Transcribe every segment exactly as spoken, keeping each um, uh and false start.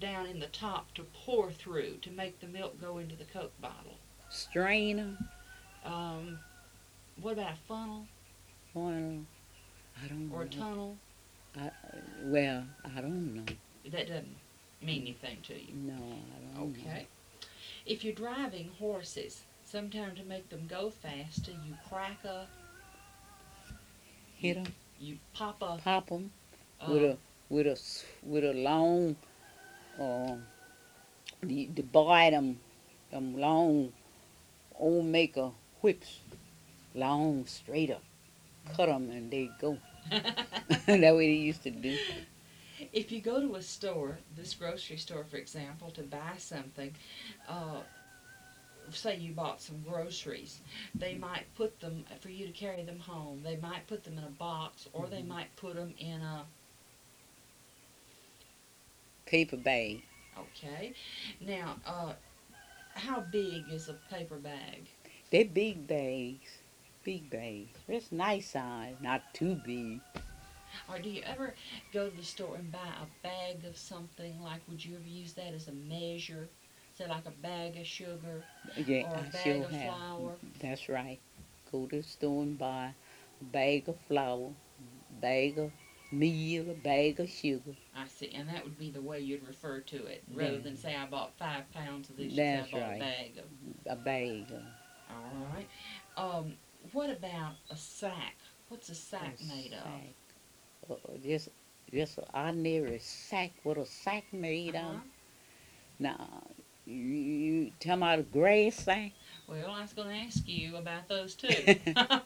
down in the top to pour through to make the milk go into the Coke bottle? Strainer. Um, what about a funnel Well, I don't or a know. tunnel? I, well, I don't know. That doesn't mean anything to you. No, I don't know. Okay. If you're driving horses, sometimes to make them go faster, you crack a, Hit 'em, you pop a, pop 'em uh, with a with a s- with a long uh the the buy them them long old maker whips, long straight up, cut 'em and they go. That way they used to do. if you go to a store, this grocery store, for example, to buy something, uh, say you bought some groceries, they might put them, for you to carry them home, they might put them in a box, or they Mhm. might put them in a, Paper bag. okay. Now, uh, how big is a paper bag? They big bags, big bags. It's nice size, not too big. Or do you ever go to the store and buy a bag of something? Like, would you ever use that as a measure? Say, like a bag of sugar Yeah, or a I bag sure of have. flour? That's right. Go to the store and buy a bag of flour, bag of meal, a bag of sugar. I see, and that would be the way you'd refer to it. Rather That, than say I bought five pounds of this, you'd say I that's bought a right. bag of. A bag of All right. Um, what about a sack? What's a sack a made of? sack. Uh, just, just an ordinary sack. What a sack made Uh-huh. of. Now, you, you tell me about a grass sack? Well, I was going to ask you about those too.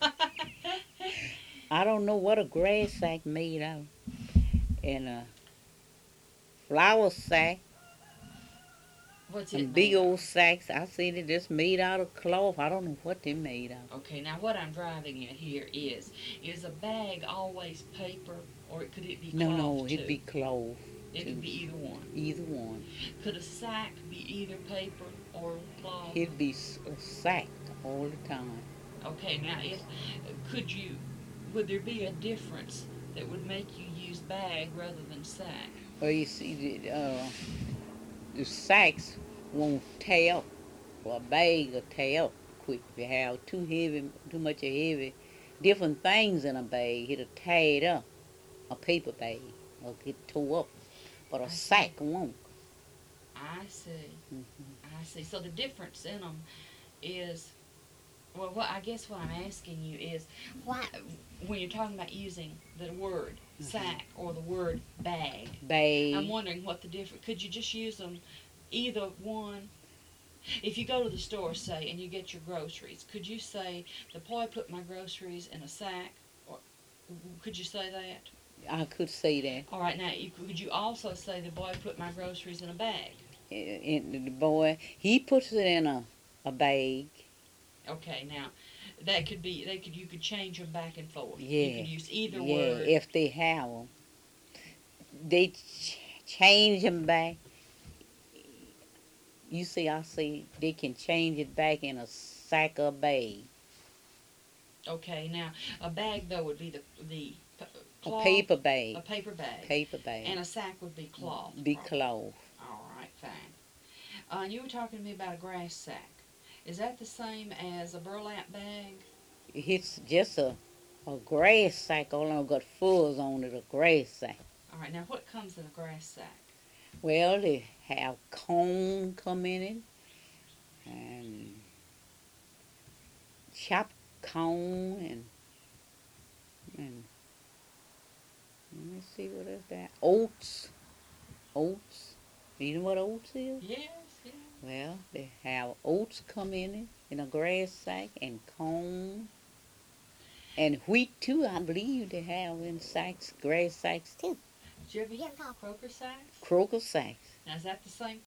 I don't know what a grass sack made of. And a flour sack. What's Them it big made of? old sacks, I seen it just made out of cloth. I don't know what they made out of. Okay, now what I'm driving at here is, is a bag always paper, or could it be No, cloth no, it'd too? be cloth It too. could be either one. Either one. Could a sack be either paper or cloth? It'd be s- a sack all the time. Okay, now if could you, would there be a difference that would make you use bag rather than sack? Well, you see, the, uh, the sacks won't tear up. Or a bag will tear up quick. If you have too heavy, too much of heavy, different things in a bag, it'll tear it up. A paper bag will get tore up. But a I see. sack won't. I see. Hmm. I see. So the difference in them is, well, what I guess what I'm asking you is, why, when you're talking about using the word Mhm. sack or the word bag, Bag. I'm wondering what the difference. Could you just use them, either one? If you go to the store, say, and you get your groceries, could you say the boy put my groceries in a sack, or could you say that? I could say that. All right, now you, could you also say the boy put my groceries in a bag? And the boy, he puts it in a, a bag. Okay, now that could be they could you could change them back and forth. You Yeah, could use either yeah. word. If they have them, they ch- change them back. You see, I see they can change it back in a sack or bag. Okay, now a bag though would be the the p- A cloth, paper a bag. paper bag, Paper bag. and a sack would be cloth. Be All cloth. all right, fine. Uh, you were talking to me about a grass sack. Is that the same as a burlap bag? It's just a, a grass sack. All I got fuzz on it, a grass sack. All right, now what comes in a grass sack? Well, they have corn come in it and chopped corn and and let me see what is that. Oats. Oats. You know what oats is? Yes, yes. Well, they have oats come in it in a grass sack and corn and wheat too. I believe they have in sacks, grass sacks too. Did you ever hear of Croaker sacks? Croaker sacks. Now is that the same